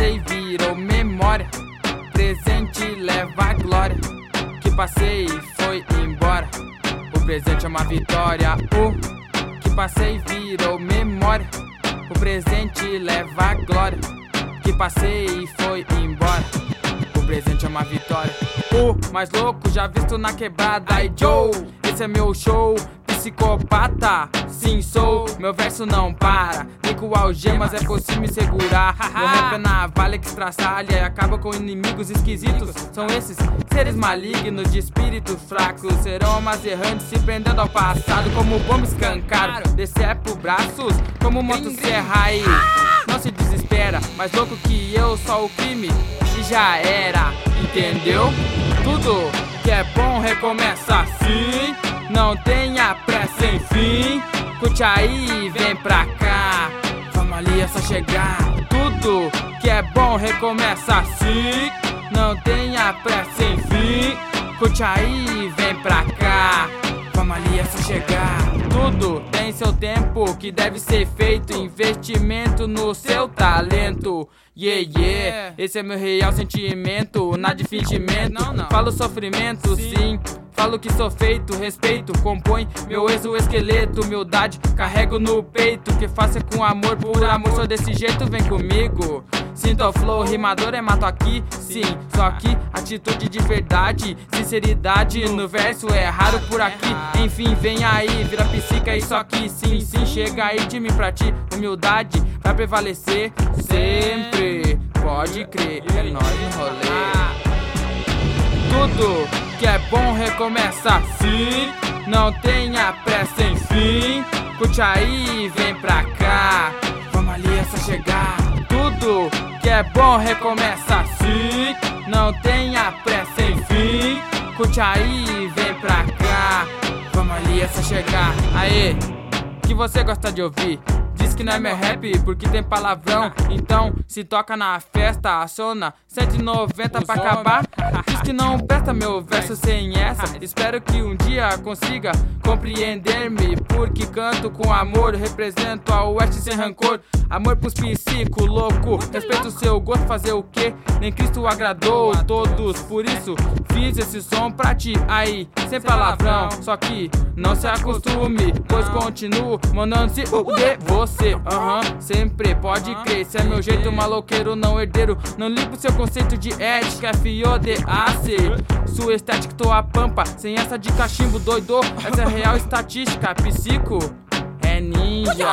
passei virou memória, presente leva a glória. Que passei e foi embora, o presente é uma vitória. O que passei virou memória, o presente leva a glória. Que passei e foi embora, o presente é uma vitória. O mais louco já visto na quebrada. Ai Joe, esse é meu show. Psicopata, sim sou, meu verso não para. Nem com algemas é possível me segurar. Meu rap é navalha que estraçalha e acaba com inimigos esquisitos. São esses seres malignos de espírito fraco. Serão almas errantes se prendendo ao passado como bomba escancaro. Descer pro braços como motosserra aí. Não se desespera, mais louco que eu, só o crime e já era, entendeu? Tudo que é bom recomeça assim. Não tenha pressa, enfim. Curte aí e vem pra cá. Vamos ali, é só chegar. Tudo que é bom recomeça assim. Não tenha pressa, enfim. Curte aí e vem pra cá. Vamos ali, é só chegar. Tudo tem seu tempo que deve ser feito. Investimento no seu talento. Yeah, yeah, esse é meu real sentimento. Nada de fingimento, falo sofrimento, sim. Falo que sou feito, respeito, compõe meu exoesqueleto. Humildade, carrego no peito. Que faço é com amor, por amor, sou desse jeito, vem comigo. Sinto o flow, rimador é mato aqui, sim. Só que atitude de verdade, sinceridade no verso é raro por aqui. Enfim, vem aí, vira psica, isso aqui, sim, sim. Chega aí de mim pra ti, humildade vai prevalecer sempre. Pode crer, é nóis no rolê. Tudo que é bom recomeça assim. Não tenha pressa, enfim. Curte aí e vem pra cá. Vamos ali, é só chegar. Tudo que é bom recomeça assim. Não tenha pressa, enfim. Curte aí e vem pra cá. Vamos ali, é só chegar. Aê, que você gosta de ouvir? Diz que não é meu rap porque tem palavrão. Então se toca na festa, aciona 190 pra acabar. Diz que não presta meu verso sem essa. Espero que um dia consiga compreender-me, porque canto com amor, represento a Oeste sem rancor. Amor pros psico louco, respeito o seu gosto, fazer o que? Nem Cristo agradou todos, por isso fiz esse som pra ti aí, sem palavrão. Só que não se acostume, pois continuo mandando-se o de você. Sempre pode crer, esse é meu jeito maloqueiro, não herdeiro. Não ligo seu conceito de ética, FIODAC. Sua estética, tô a pampa, sem essa de cachimbo doido. Essa é real estatística, psico é ninja.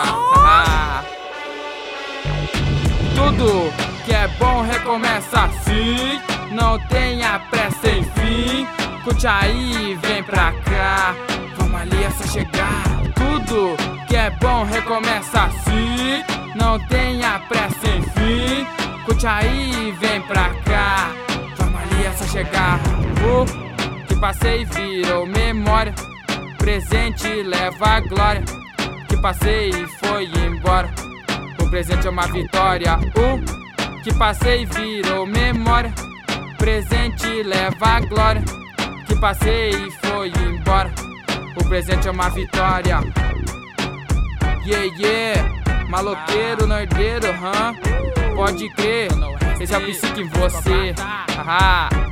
Tudo que é bom recomeça assim. Não tenha pressa, enfim. Curte aí e vem pra cá. Vamos ali, é só chegar. Tudo que é bom recomeça assim. Não tenha pressa, enfim. Curte aí e vem pra cá. Vamos ali, é só chegar. O que passei virou memória, presente leva a glória. Que passei e foi embora, o presente é uma vitória. O que passei virou memória, presente leva a glória. Que passei e foi embora, o presente é uma vitória. Yeah, yeah, maloqueiro, nerdeiro, pode crer. Esse é o psique em você.